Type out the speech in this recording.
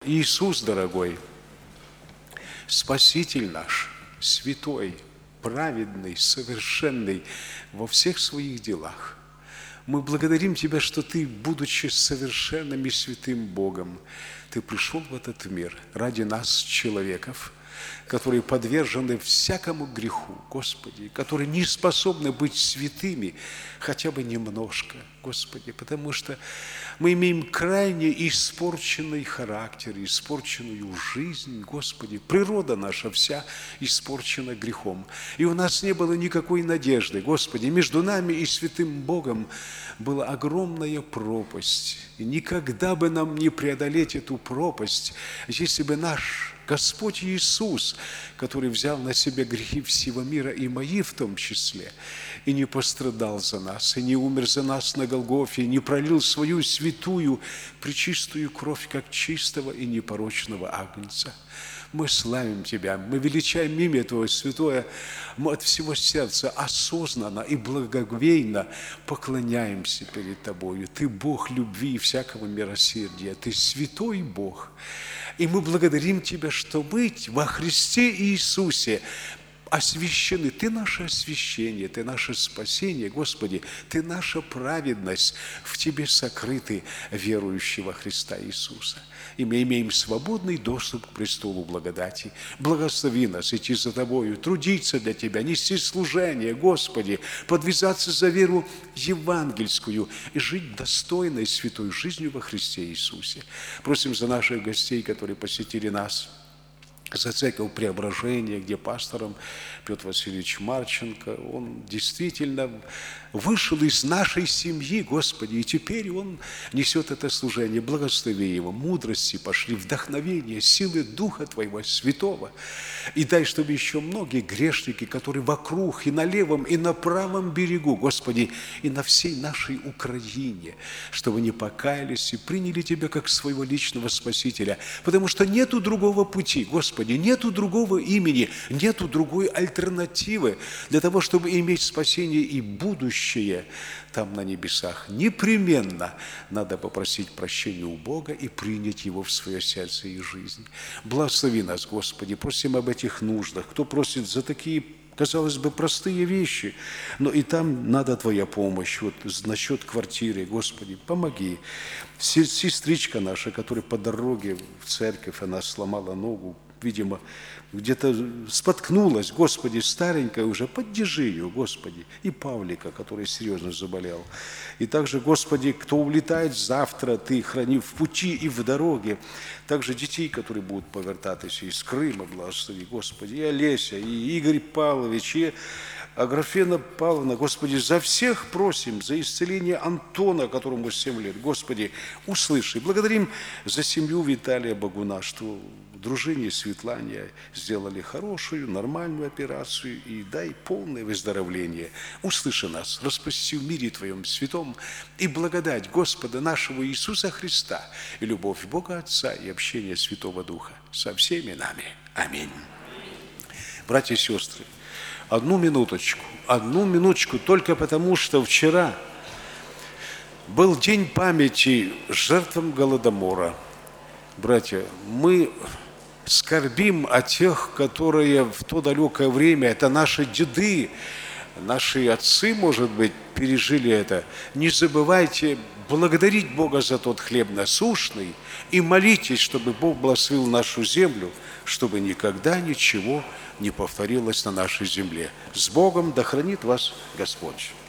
Иисус, дорогой, Спаситель наш, святой, праведный, совершенный во всех своих делах. Мы благодарим Тебя, что Ты, будучи совершенным и святым Богом, Ты пришел в этот мир ради нас, человеков, которые подвержены всякому греху, Господи, которые не способны быть святыми хотя бы немножко, Господи, потому что мы имеем крайне испорченный характер, испорченную жизнь, Господи. Природа наша вся испорчена грехом. И у нас не было никакой надежды, Господи. Между нами и святым Богом была огромная пропасть. И никогда бы нам не преодолеть эту пропасть, если бы наш Господь Иисус, который взял на себя грехи всего мира, и мои в том числе, и не пострадал за нас, и не умер за нас на Голгофе, и не пролил свою святую, пречистую кровь, как чистого и непорочного агнца. Мы славим Тебя, мы величаем имя Твое святое, мы от всего сердца осознанно и благоговейно поклоняемся перед Тобою. Ты Бог любви и всякого милосердия, Ты святой Бог. И мы благодарим Тебя, что мы во Христе Иисусе освящены. Ты наше освящение, Ты наше спасение, Господи, Ты наша праведность, в Тебе сокрыты верующие во Христа Иисуса. И мы имеем свободный доступ к престолу благодати. Благослови нас идти за Тобою, трудиться для Тебя, нести служение, Господи, подвязаться за веру евангельскую и жить достойной святой жизнью во Христе Иисусе. Просим за наших гостей, которые посетили нас, за церковь Преображения, где пастором Петр Васильевич Марченко. Он действительно вышел из нашей семьи, Господи, и теперь он несет это служение. Благослови его, мудрости пошли, вдохновение, силы Духа Твоего Святого. И дай, чтобы еще многие грешники, которые вокруг, и на левом, и на правом берегу, Господи, и на всей нашей Украине, чтобы они покаялись и приняли Тебя как своего личного Спасителя. Потому что нету другого пути, Господи, нету другого имени, нету другой альтернативы для того, чтобы иметь спасение и будущее там на небесах. Непременно надо попросить прощения у Бога и принять Его в свое сердце и жизнь. Благослови нас, Господи, просим об этих нуждах. Кто просит за такие, казалось бы, простые вещи, но и там надо Твоя помощь. Вот насчет квартиры, Господи, помоги. Сестричка наша, которая по дороге в церковь, она сломала ногу, видимо, где-то споткнулась, Господи, старенькая уже, поддержи ее, Господи. И Павлика, который серьезно заболел. И также, Господи, кто улетает завтра, Ты храни в пути и в дороге. Также детей, которые будут повертаться из Крыма, благослови, Господи, и Олеся, и Игорь Павлович, и Аграфена Павловна, Господи, за всех просим, за исцеление Антона, которому 7 лет, Господи, услыши. Благодарим за семью Виталия Багуна, что дружине Светлане сделали хорошую, нормальную операцию, и дай полное выздоровление. Услыши нас, распусти в мире Твоем святом, и благодать Господа нашего Иисуса Христа, и любовь Бога Отца, и общение Святого Духа со всеми нами. Аминь. Братья и сестры, одну минуточку, только потому, что вчера был день памяти жертвам Голодомора. Братья, мы скорбим о тех, которые в то далекое время, это наши деды, наши отцы, может быть, пережили это. Не забывайте благодарить Бога за тот хлеб насущный и молитесь, чтобы Бог благословил нашу землю, чтобы никогда ничего не повторилось на нашей земле. С Богом да хранит вас Господь.